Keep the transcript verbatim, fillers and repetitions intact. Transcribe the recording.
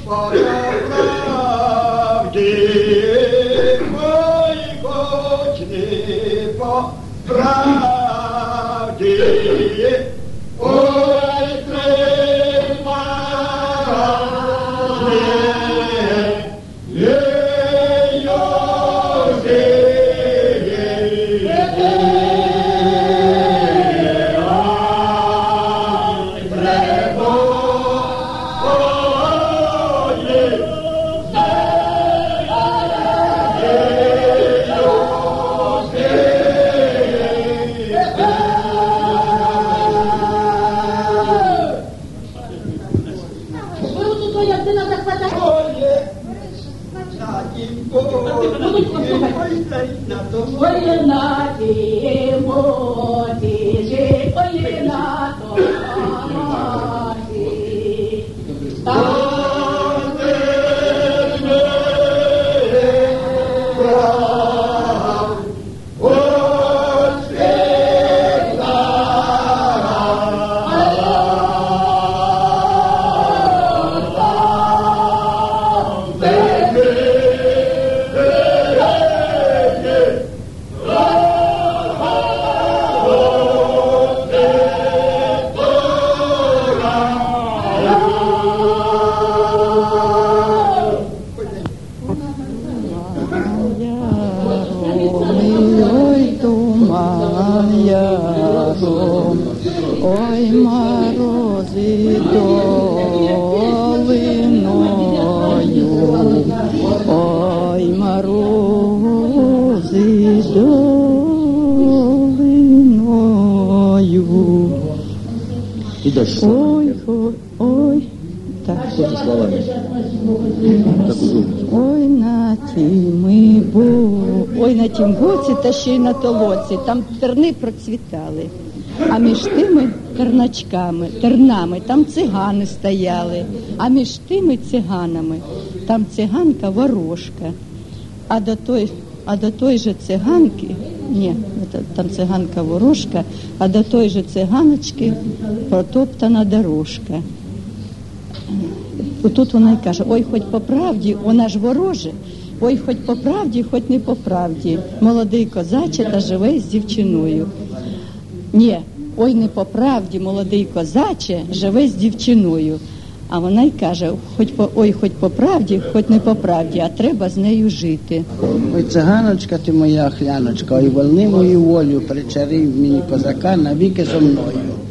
по правді, ой, хоч не по правді, ой, тримай, ой, на ті моті, ой, на тоті, там не прав, ось вікна, там не ой, морози долиною, ой, морози долиною. І далі. Ой, ой, ой, так. Що зі словами? Ой, на тім бо, ой, на тім боці та ще й на толоці, там терни процвітали. А між тими терначками, тернами, там цигани стояли, а між тими циганами, там циганка ворожка, а до той, а до той же циганки, ні, там циганка ворожка, а до той же циганочки протоптана дорожка. Тут вона й каже, ой, хоч по правді, вона ж вороже, ой, хоч по правді, хоч не по правді, молодий козаче та живе з дівчиною. Ні, ой, не по правді, молодий козаче, живе з дівчиною. А вона й каже, хоч по, ой, хоч по правді, хоч не по правді, а треба з нею жити. Ой, циганочка ти моя хляночка, ой, волни мою волю, причарив мені козака навіки зо мною.